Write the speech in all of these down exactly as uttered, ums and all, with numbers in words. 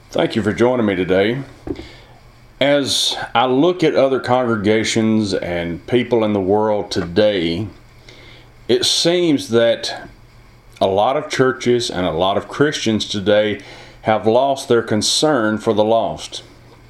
Thank you for joining me today. As I look at other congregations and people in the world today, it seems that a lot of churches and a lot of Christians today have lost their concern for the lost.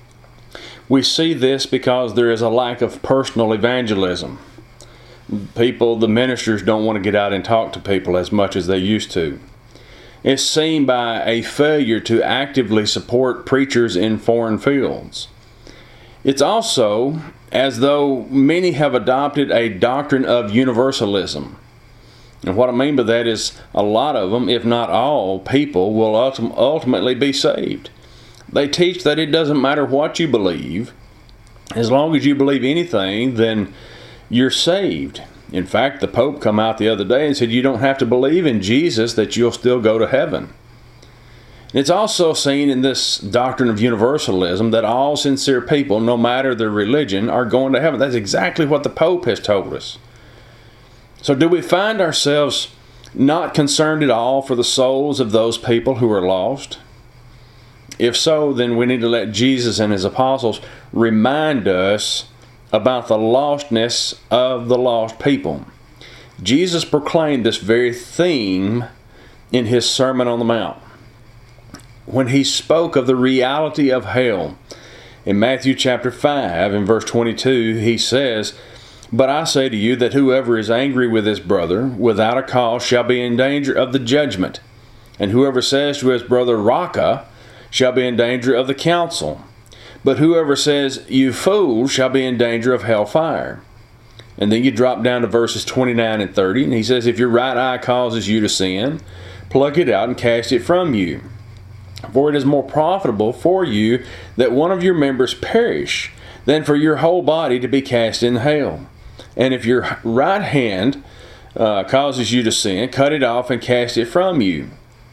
We see this because there is a lack of personal evangelism. People, the ministers don't want to get out and talk to people as much as they used to. It's seen by a failure to actively support preachers in foreign fields. It's also as though many have adopted a doctrine of universalism. And what I mean by that is a lot of them, if not all, people will ultim- ultimately be saved. They teach that it doesn't matter what you believe. As long as you believe anything, then you're saved. In fact, the Pope come out the other day and said you don't have to believe in Jesus, that you'll still go to heaven. It's also seen in this doctrine of universalism that all sincere people, no matter their religion, are going to heaven. That's exactly what the Pope has told us. So do we find ourselves not concerned at all for the souls of those people who are lost? If so, then we need to let Jesus and His apostles remind us about the lostness of the lost people. Jesus proclaimed this very theme in His Sermon on the Mount when He spoke of the reality of hell. In Matthew chapter five, in verse twenty-two, He says, "But I say to you that whoever is angry with his brother without a cause shall be in danger of the judgment, and whoever says to his brother, Raca, shall be in danger of the council. But whoever says, you fool, shall be in danger of hellfire." And then you drop down to verses twenty-nine and thirty, and He says, "If your right eye causes you to sin, pluck it out and cast it from you. For it is more profitable for you that one of your members perish than for your whole body to be cast in hell. And if your right hand uh, causes you to sin, cut it off and cast it from you.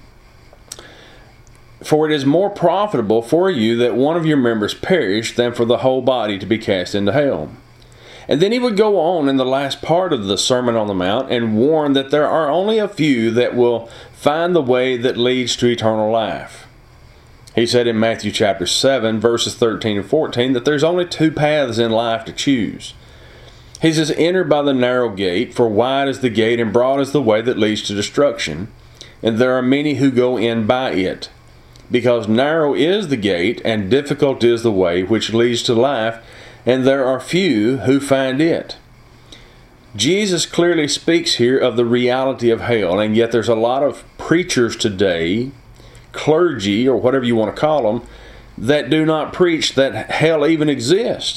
For it is more profitable for you that one of your members perish than for the whole body to be cast into hell." And then He would go on in the last part of the Sermon on the Mount and warn that there are only a few that will find the way that leads to eternal life. He said in Matthew chapter seven, verses thirteen and fourteen, that there's only two paths in life to choose. He says, "Enter by the narrow gate, for wide is the gate and broad is the way that leads to destruction, and there are many who go in by it. Because narrow is the gate, and difficult is the way which leads to life, and there are few who find it." Jesus clearly speaks here of the reality of hell, and yet there's a lot of preachers today, clergy, or whatever you want to call them, that do not preach that hell even exists.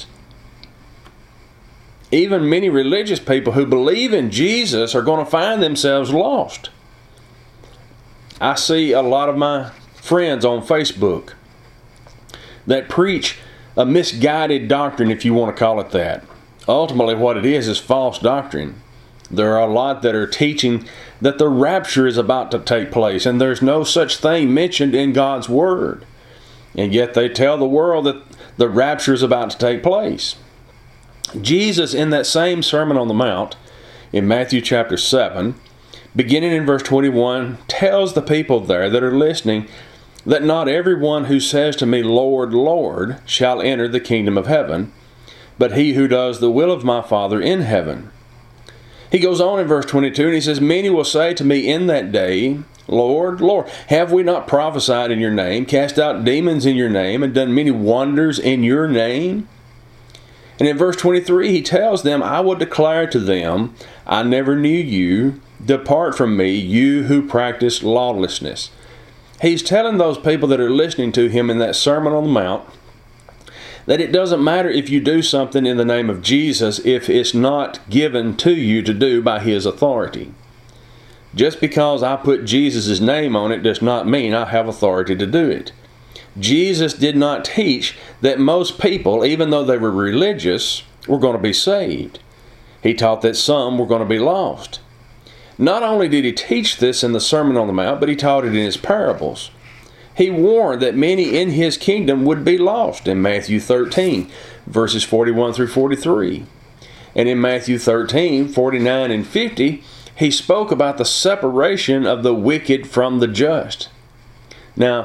Even many religious people who believe in Jesus are going to find themselves lost. I see a lot of my friends on Facebook that preach a misguided doctrine, if you want to call it that. Ultimately, what it is is false doctrine. There are a lot that are teaching that the rapture is about to take place, and there's no such thing mentioned in God's Word. And yet they tell the world that the rapture is about to take place. Jesus, in that same Sermon on the Mount, in Matthew chapter seven, beginning in verse twenty-one, tells the people there that are listening that not everyone who says to me, Lord, Lord, shall enter the kingdom of heaven, but he who does the will of my Father in heaven. He goes on in verse twenty-two, and he says, "Many will say to me in that day, Lord, Lord, have we not prophesied in your name, cast out demons in your name, and done many wonders in your name?" And in verse twenty-three, he tells them, "I will declare to them, I never knew you. Depart from me, you who practice lawlessness." He's telling those people that are listening to him in that Sermon on the Mount that it doesn't matter if you do something in the name of Jesus if it's not given to you to do by His authority. Just because I put Jesus' name on it does not mean I have authority to do it. Jesus did not teach that most people, even though they were religious, were going to be saved. He taught that some were going to be lost. Not only did He teach this in the Sermon on the Mount, but He taught it in His parables. He warned that many in His kingdom would be lost in Matthew thirteen, verses forty-one through forty-three. And in Matthew thirteen, forty-nine and fifty, He spoke about the separation of the wicked from the just. Now,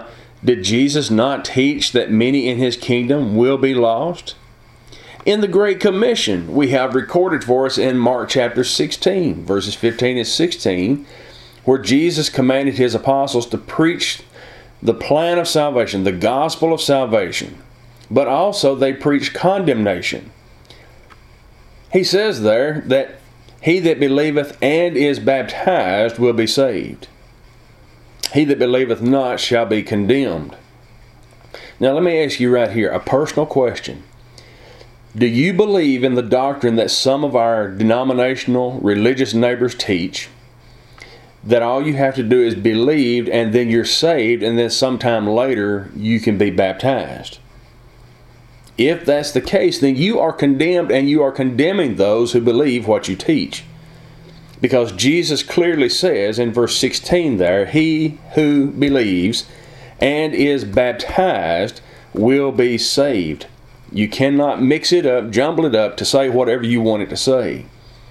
Did Jesus not teach that many in his kingdom will be lost? In the Great Commission, we have recorded for us in Mark chapter sixteen, verses fifteen and sixteen, where Jesus commanded his apostles to preach the plan of salvation, the gospel of salvation, but also they preached condemnation. He says there that he that believeth and is baptized will be saved. He that believeth not shall be condemned. Now let me ask you right here a personal question. Do you believe in the doctrine that some of our denominational religious neighbors teach, that all you have to do is believe and then you're saved and then sometime later you can be baptized? If that's the case, then you are condemned, and you are condemning those who believe what you teach. Because Jesus clearly says in verse sixteen there, he who believes and is baptized will be saved. You cannot mix it up, jumble it up to say whatever you want it to say.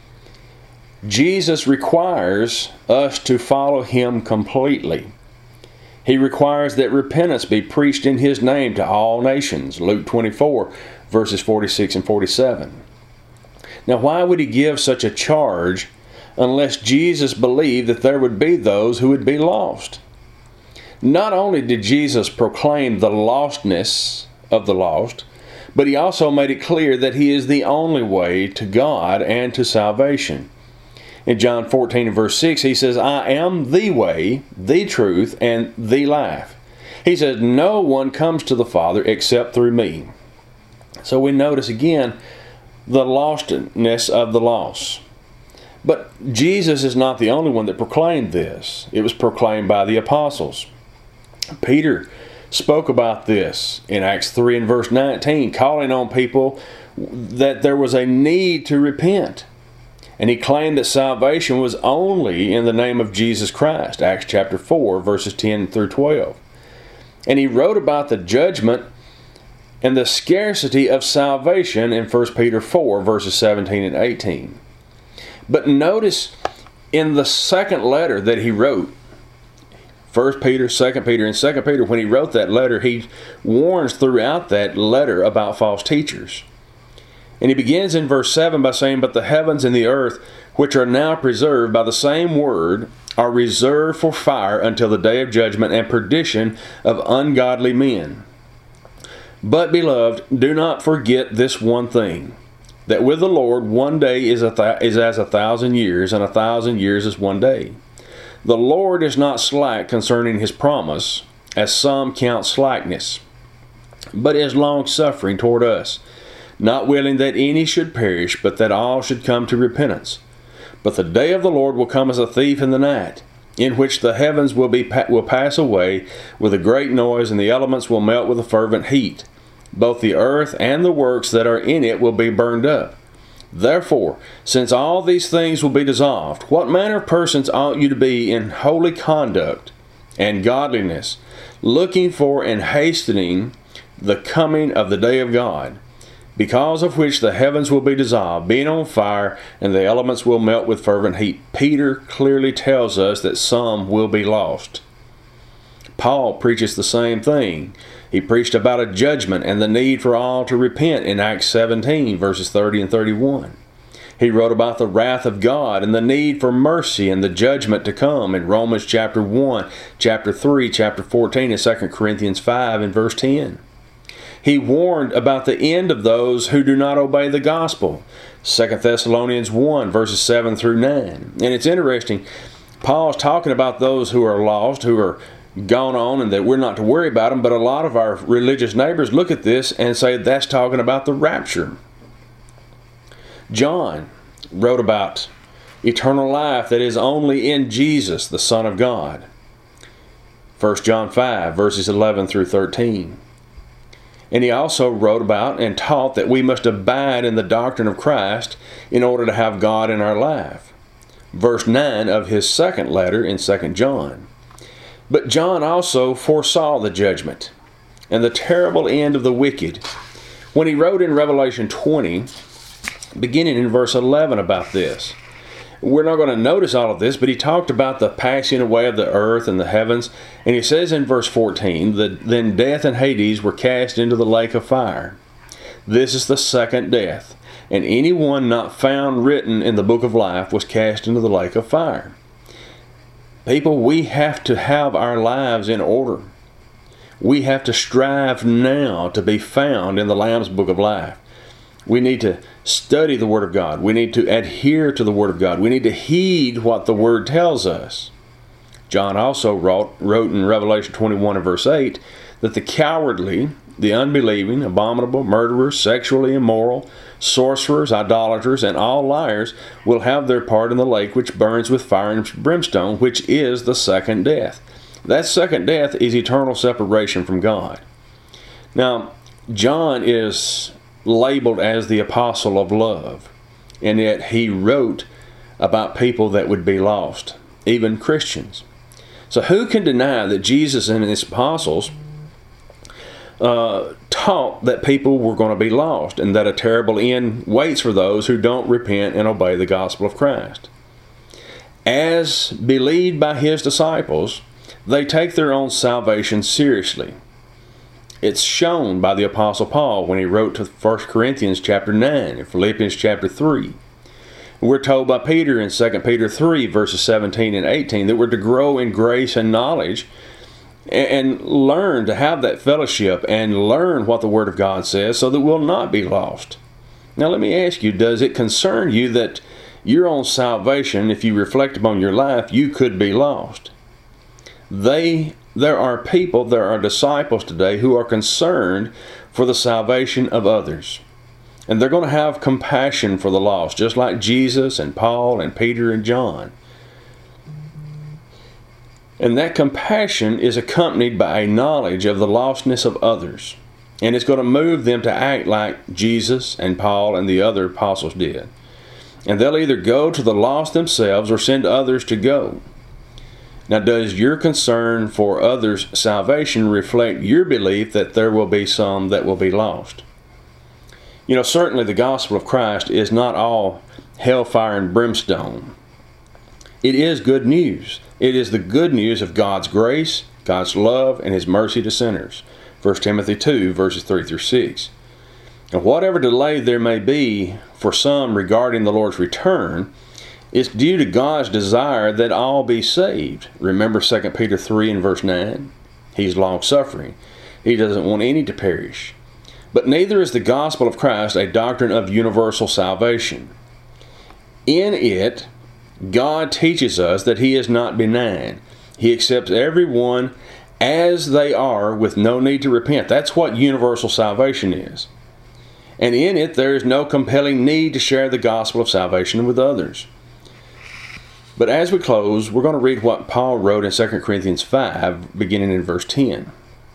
Jesus requires us to follow him completely. He requires that repentance be preached in his name to all nations. Luke twenty-four, verses forty-six and forty-seven. Now, why would he give such a charge unless Jesus believed that there would be those who would be lost? Not only did Jesus proclaim the lostness of the lost, but he also made it clear that he is the only way to God and to salvation. In John fourteen and verse six, he says, I am the way, the truth, and the life. He says, no one comes to the Father except through me. So we notice again the lostness of the lost. But Jesus is not the only one that proclaimed this. It was proclaimed by the apostles. Peter spoke about this in Acts three and verse nineteen, calling on people that there was a need to repent. And he claimed that salvation was only in the name of Jesus Christ, Acts chapter four, verses ten through twelve. And he wrote about the judgment and the scarcity of salvation in First Peter four, verses seventeen and eighteen. But notice in the second letter that he wrote, First Peter, Second Peter, and Second Peter, when he wrote that letter, he warns throughout that letter about false teachers. And he begins in verse seven by saying, But the heavens and the earth, which are now preserved by the same word, are reserved for fire until the day of judgment and perdition of ungodly men. But, beloved, do not forget this one thing, that with the Lord one day is, a th- is as a thousand years, and a thousand years is one day. The Lord is not slack concerning his promise, as some count slackness, but is long-suffering toward us, not willing that any should perish, but that all should come to repentance. But the day of the Lord will come as a thief in the night, in which the heavens will be will pass away with a great noise, and the elements will melt with a fervent heat. Both the earth and the works that are in it will be burned up. Therefore, since all these things will be dissolved, what manner of persons ought you to be in holy conduct and godliness, looking for and hastening the coming of the day of God, because of which the heavens will be dissolved, being on fire, and the elements will melt with fervent heat. Peter clearly tells us that some will be lost. Paul preaches the same thing. He preached about a judgment and the need for all to repent in Acts seventeen, verses thirty and thirty-one. He wrote about the wrath of God and the need for mercy and the judgment to come in Romans chapter one, chapter three, chapter fourteen, and Second Corinthians five and verse ten. He warned about the end of those who do not obey the gospel, Second Thessalonians one, verses seven through nine. And it's interesting, Paul's talking about those who are lost, who are gone on, and that we're not to worry about them, but a lot of our religious neighbors look at this and say that's talking about the rapture. John wrote about eternal life that is only in Jesus, the Son of God. First John five, verses eleven through thirteen. And he also wrote about and taught that we must abide in the doctrine of Christ in order to have God in our life. Verse nine of his second letter in Second John. But John also foresaw the judgment and the terrible end of the wicked when he wrote in Revelation twenty, beginning in verse eleven about this. we're not going to notice all of this, but he talked about the passing away of the earth and the heavens. And he says in verse fourteen that then death and Hades were cast into the lake of fire. This is the second death. And anyone not found written in the book of life was cast into the lake of fire. People, we have to have our lives in order. We have to strive now to be found in the Lamb's book of life. We need to study the Word of God. We need to adhere to the Word of God. We need to heed what the Word tells us. John also wrote, wrote in Revelation twenty-one and verse eight that the cowardly, the unbelieving, abominable, murderers, sexually immoral, sorcerers, idolaters, and all liars will have their part in the lake which burns with fire and brimstone, which is the second death. That second death is eternal separation from God. Now, John is labeled as the apostle of love, and yet he wrote about people that would be lost, even Christians. So who can deny that Jesus and his apostles uh, taught that people were going to be lost and that a terrible end waits for those who don't repent and obey the gospel of Christ? As believed by his disciples, they take their own salvation seriously. It's shown by the Apostle Paul when he wrote to First Corinthians chapter nine and Philippians chapter three. We're told by Peter in Second Peter three verses seventeen and eighteen that we're to grow in grace and knowledge and learn to have that fellowship and learn what the Word of God says so that we'll not be lost. Now let me ask you, does it concern you that your own salvation, if you reflect upon your life, you could be lost? They There are people, there are disciples today who are concerned for the salvation of others. And they're going to have compassion for the lost, just like Jesus and Paul and Peter and John. And that compassion is accompanied by a knowledge of the lostness of others. And it's going to move them to act like Jesus and Paul and the other apostles did. And they'll either go to the lost themselves or send others to go. Now, does your concern for others' salvation reflect your belief that there will be some that will be lost? You know, certainly the gospel of Christ is not all hellfire and brimstone. It is good news. It is the good news of God's grace, God's love, and His mercy to sinners. First Timothy two, verses three through six. And whatever delay there may be for some regarding the Lord's return, it's due to God's desire that all be saved. Remember Second Peter three and verse nine? He's long-suffering. He doesn't want any to perish. But neither is the gospel of Christ a doctrine of universal salvation. In it, God teaches us that He is not benign. He accepts everyone as they are with no need to repent. That's what universal salvation is. And in it, there is no compelling need to share the gospel of salvation with others. But as we close, we're going to read what Paul wrote in Second Corinthians five, beginning in verse ten.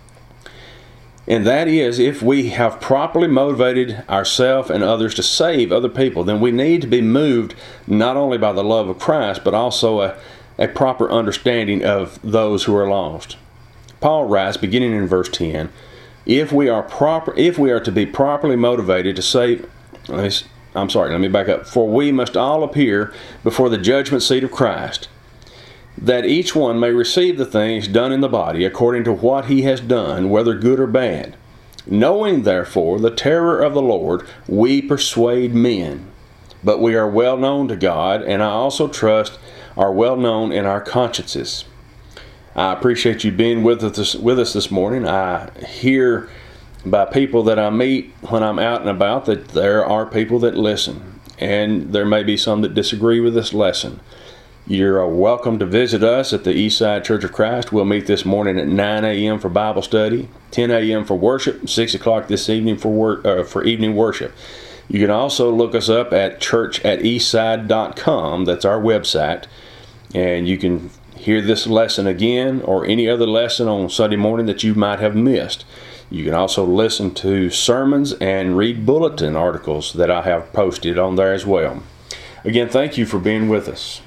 And that is, if we have properly motivated ourselves and others to save other people, then we need to be moved not only by the love of Christ, but also a, a proper understanding of those who are lost. Paul writes, beginning in verse ten, if we are proper, if we are to be properly motivated to save, I'm sorry, let me back up. For we must all appear before the judgment seat of Christ, that each one may receive the things done in the body according to what he has done, whether good or bad. Knowing therefore the terror of the Lord, we persuade men. But we are well known to God, and I also trust are well known in our consciences. I appreciate you being with us, with us this morning. I hear by people that I meet when I'm out and about that there are people that listen, and there may be some that disagree with this lesson. You're welcome to visit us at the Eastside Church of Christ. We'll meet this morning at nine a.m. for Bible study, ten a.m. for worship, six o'clock this evening for work, uh, for evening worship. You can also look us up at church at eastside dot com. That's our website. And you can hear this lesson again or any other lesson on Sunday morning that you might have missed. You can also listen to sermons and read bulletin articles that I have posted on there as well. Again, thank you for being with us.